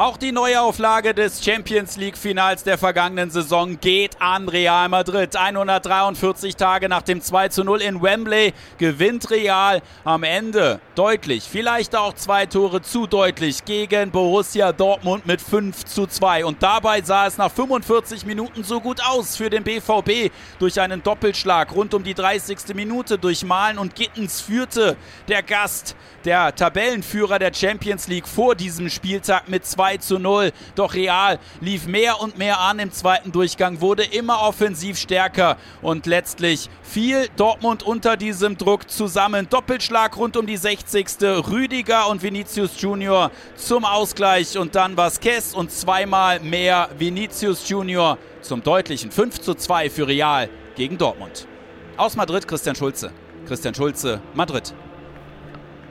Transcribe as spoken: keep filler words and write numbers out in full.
Auch die Neuauflage des Champions League Finals der vergangenen Saison geht an Real Madrid. hundertdreiundvierzig Tage nach dem zwei zu null in Wembley gewinnt Real am Ende deutlich, vielleicht auch zwei Tore zu deutlich gegen Borussia Dortmund mit fünf zu zwei. Und dabei sah es nach fünfundvierzig Minuten so gut aus für den B V B. Durch einen Doppelschlag rund um die dreißigste Minute durch Malen und Gittens führte der Gast, der Tabellenführer der Champions League, vor diesem Spieltag mit zwei zu null. Doch Real lief mehr und mehr an im zweiten Durchgang, wurde immer offensiv stärker und letztlich fiel Dortmund unter diesem Druck zusammen. Doppelschlag rund um die sechzigste Rüdiger und Vinicius Junior zum Ausgleich und dann Vázquez und zweimal mehr Vinicius Junior zum deutlichen fünf zu zwei für Real gegen Dortmund. Aus Madrid Christian Schulze. Christian Schulze, Madrid.